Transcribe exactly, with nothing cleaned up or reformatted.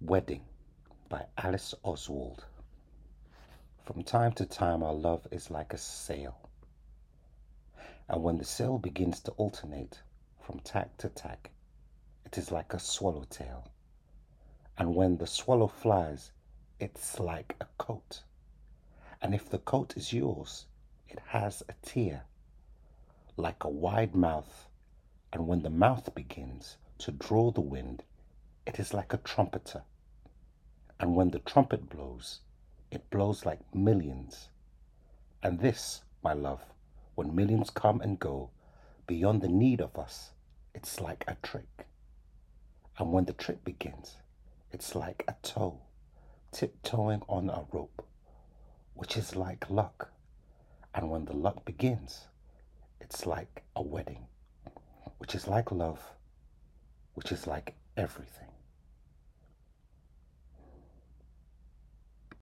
Wedding by Alice Oswald. From time to time our love is like a sail, and when the sail begins to alternate from tack to tack, it is like a swallowtail, and when the swallow flies, it's like a coat, and if the coat is yours, it has a tear, like a wide mouth, and when the mouth begins to draw the wind, it is like a trumpeter. And when the trumpet blows, it blows like millions. And this, my love, when millions come and go, beyond the need of us, it's like a trick. And when the trick begins, it's like a toe, tiptoeing on a rope, which is like luck. And when the luck begins, it's like a wedding, which is like love, which is like everything.